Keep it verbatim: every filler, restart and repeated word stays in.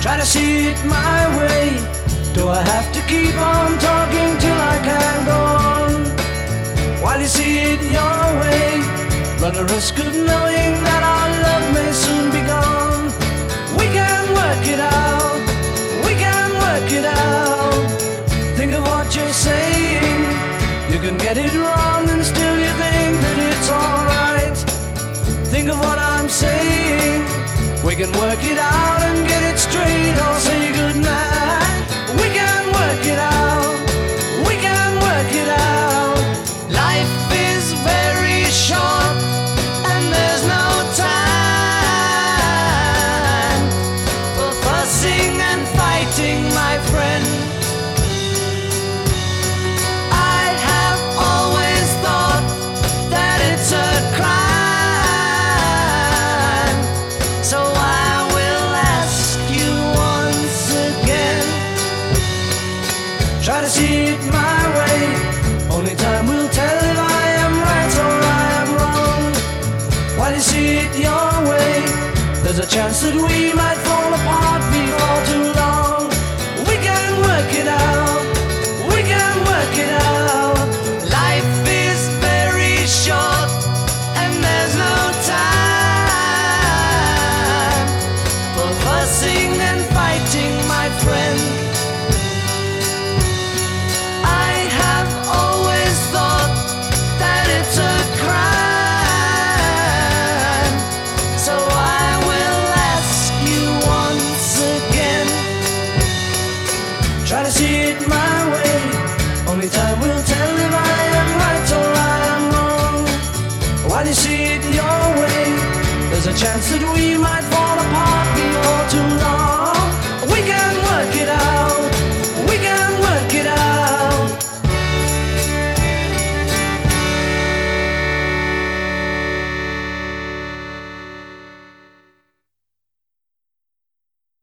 Try to see it my way. Do I have to keep on talking till I can go on? While you see it your way, run the risk of knowing that our love may soon be gone. We can work it out, we can work it out. Think of what you're saying. You can get it wrong and still you think that it's alright. Think of what I'm saying. We can work it out and get it straight, or say goodnight. We can work it out, we can work it out. Life is very short and there's no time for fussing and fighting, my friend. I have always thought that it's a crime, so I will ask you once again. Try to see it my way. Only time will tell if I am right or I am wrong. While you see it your way, there's a chance that we might fall apart before too long. We can work it out, we can work it out. Life is very short and there's no time for fussing and fighting, my friend. I have always thought that it's a crime, so I will ask you once again. Try to see it my way. Only time will tell if I am right or I am wrong. While you see it your way, there's a chance that we might